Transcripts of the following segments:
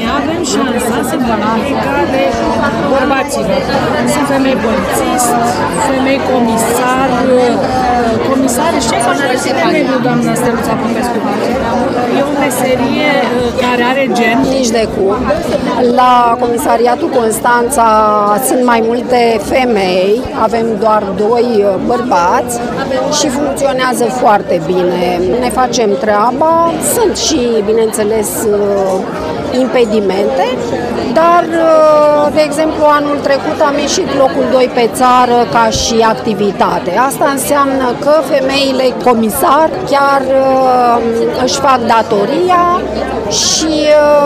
avem șansa să fim egale bărbaților. Sunt femei polițist, femei comisari, șef al Poliției de Mediu, doamna Steluța Popescu. E o meserie care are gen. Nici de cum. La Comisariatul Constanța sunt mai multe femei, avem doar 2 bărbați și funcționează foarte bine. Ne facem treaba, sunt și, bineînțeles, impedimente, dar, de exemplu, anul trecut am ieșit locul 2 pe țară ca și activitate. Asta înseamnă că femeile comisar chiar își fac datoria și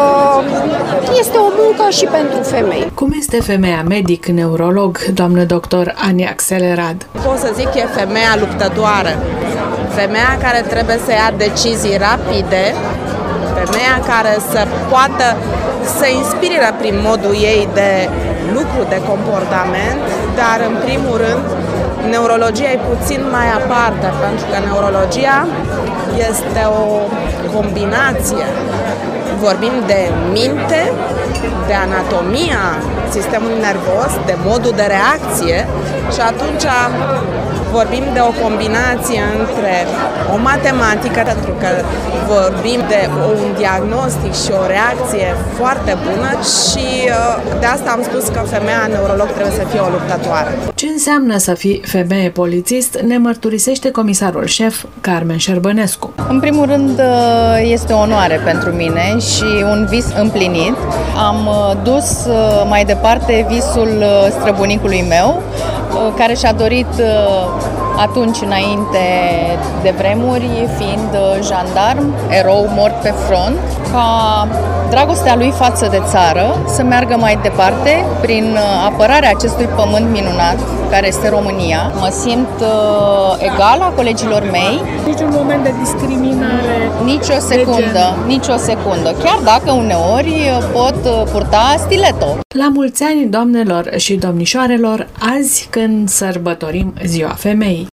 este o muncă și pentru femei. Cum este femeia medic-neurolog, doamnă doctor Ania Accelerad? Pot să zic că e femeia luptătoare, femeia care trebuie să ia decizii rapide, femeia care să poată să inspire prin modul ei de lucru, de comportament, dar în primul rând neurologia e puțin mai aparte, pentru că neurologia este o combinație. Vorbim de minte, de anatomia sistemului nervos, de modul de reacție și atunci vorbim de o combinație între o matematică, pentru că vorbim de un diagnostic și o reacție foarte bună și de asta am spus că femeia neurolog trebuie să fie o luptătoare. Ce înseamnă să fii femeie polițist, ne mărturisește comisarul șef Carmen Șerbănescu. În primul rând este o onoare pentru mine și un vis împlinit. Am dus mai departe visul străbunicului meu, care și-a dorit atunci, înainte de vremuri, fiind jandarm, erou mort pe front, ca dragostea lui față de țară să meargă mai departe prin apărarea acestui pământ minunat care este România. Mă simt egală colegilor mei. Niciun moment de discriminare. Nici o secundă, chiar dacă uneori pot purta stiletto. La mulți ani, doamnelor și domnișoarelor, azi când sărbătorim Ziua Femeii.